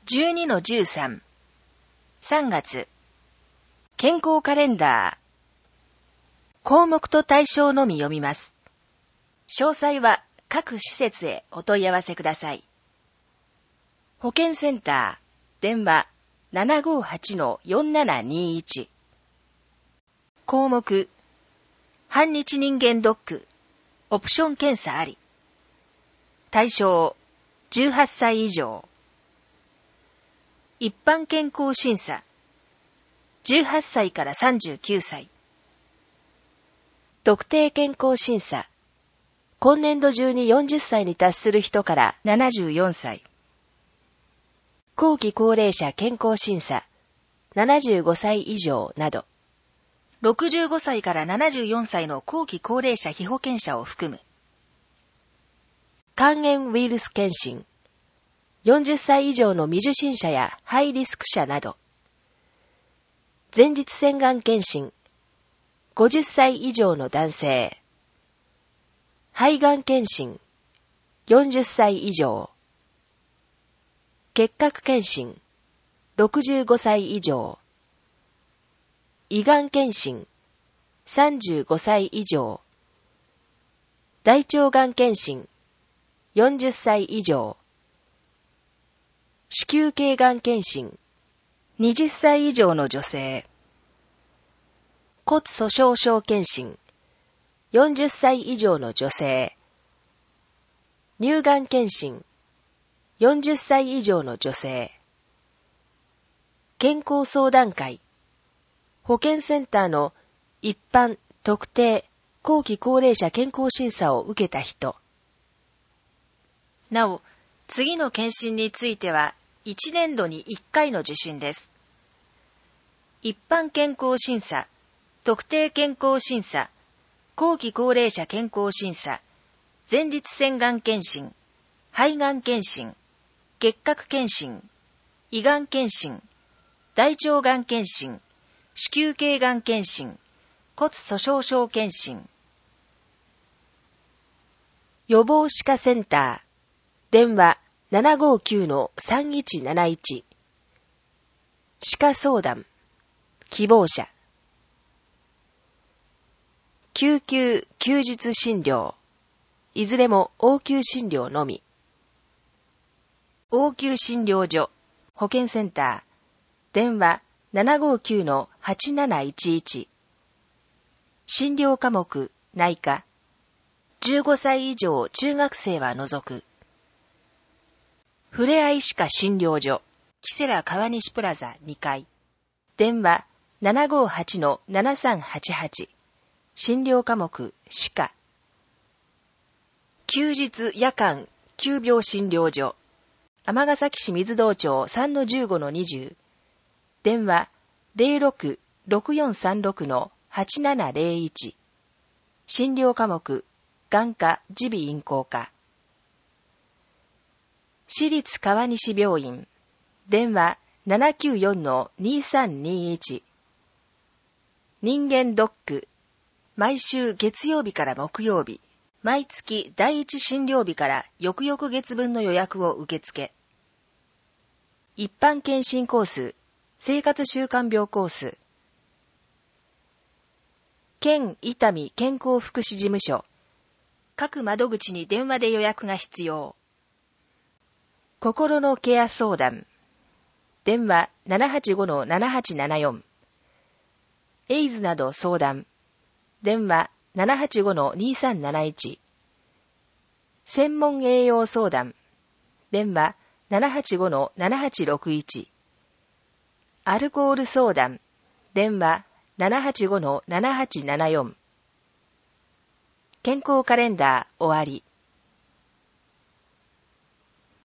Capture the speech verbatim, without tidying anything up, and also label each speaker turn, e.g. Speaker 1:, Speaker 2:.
Speaker 1: じゅうにのじゅうさん さんがつ健康カレンダー項目と対象のみ読みます。詳細は各施設へお問い合わせください。保健センター電話 ななごはちのよんななにいち 項目半日人間ドックオプション検査あり対象じゅうはっさい以上一般健康審査じゅうはっさいからさんじゅうきゅうさい特定健康審査今年度中によんじゅっさいに達する人からななじゅうよんさい後期高齢者健康審査ななじゅうごさい以上などろくじゅうごさいからななじゅうよんさいの後期高齢者被保険者を含む肝炎ウイルス検診よんじゅっさい以上の未受診者やハイリスク者など前立腺がん検診ごじゅっさい以上の男性肺がん検診よんじゅっさい以上結核検診ろくじゅうごさい以上胃がん検診さんじゅうごさい以上大腸がん検診よんじゅっさい以上子宮頸がん検診はたち以上の女性骨粗鬆症検診よんじゅっさい以上の女性乳がん検診よんじゅっさい以上の女性健康相談会保健センターの一般特定後期高齢者健康審査を受けた人なお次の検診についてはいちねんどにいっかいの受診です。一般健康審査、特定健康審査、後期高齢者健康審査、前立腺がん検診、肺がん検診、結核検診、胃がん検診、大腸がん検診、子宮頸がん検診、骨粗鬆症検診。予防歯科センター、電話ななごきゅうのさんいちなないち歯科相談希望者救急休日診療いずれも応急診療のみ応急診療所保健センター電話ななごきゅうのはちなないちいち診療科目内科じゅうごさい以上中学生は除くふれあい歯科診療所、キセラ川西プラザにかい。電話ななごはちのななさんはちはち。診療科目歯科。休日夜間急病診療所、尼崎市水道町 さんのじゅうごのにじゅう。電話ゼロろく ろくよんさんろくのはちななゼロいち。診療科目眼科耳鼻咽喉科。市立川西病院電話ななきゅうよんのにさんにいち人間ドック毎週月曜日から木曜日毎月第一診療日から翌々月分の予約を受付一般検診コース生活習慣病コース県伊丹健康福祉事務所各窓口に電話で予約が必要心のケア相談電話ななはちごのななはちななよんエイズなど相談電話ななはちごのにさんなないち専門栄養相談電話ななはちごのななはちろくいちアルコール相談電話ななはちごのななはちななよん健康カレンダー終わり